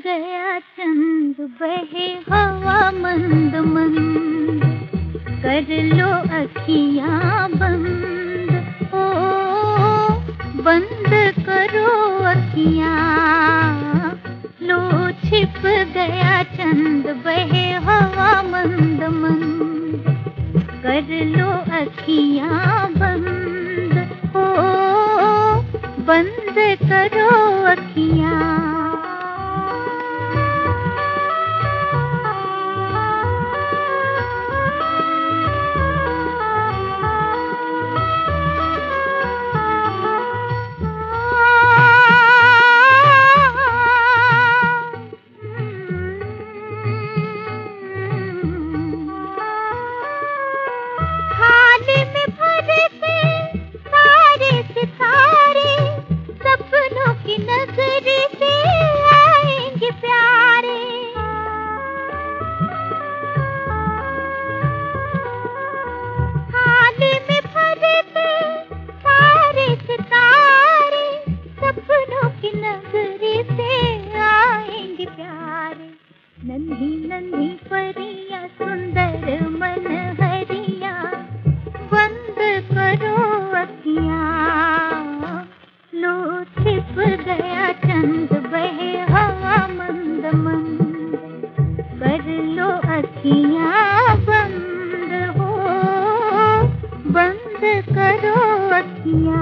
गया चंद बहे हवा मंद मंद, कर लो अखियां बंद, ओ बंद करो अखियां। लो छिप गया चंद बहे हवा मंद मंद, कर लो अखियां बंद, ओ बंद करो अखियां। नगरी से आएंगे प्यारे, थाली में भरते सारे सितारे, सपनों की नगरी से आएंगे प्यारे। नन्ही नन्ही परियां सुंदर मनहरियां, बंद करो अखियां। लो छिप गया चंद बहे हवा मंद मंद, कर लो अखियां बंद, हो बंद करो अखियां।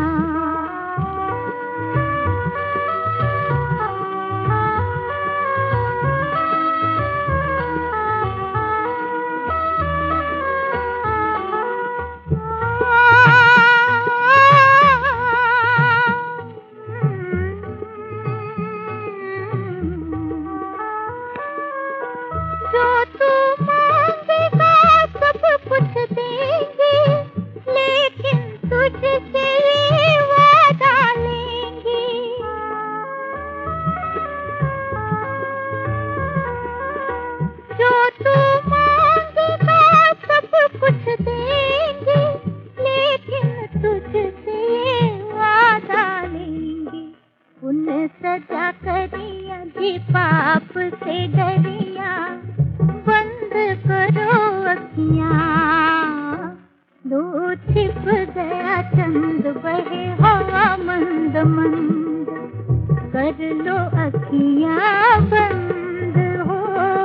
जो तू मांगेगा सब कुछ देंगे, लेकिन तुझसे ये वादा लेंगे। जो तू मांगेगा सब कुछ देंगे, लेकिन तुझसे ये वादा लेंगे। उन सजा करिया जी पाप से डरिया, बंद करो अखियां। लो छिप गया चंद बहे हवा मंद मंद, कर लो अखियां बंद, हो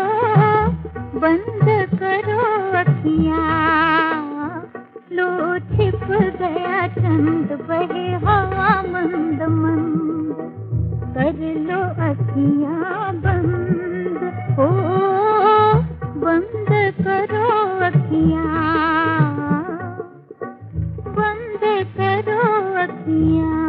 बंद करो अखियां। लो छिप गया चंद बहे हवा मंद मंद, कर लो अखियां बंद, हो बंद करो अखियां, बंद करो अखियां।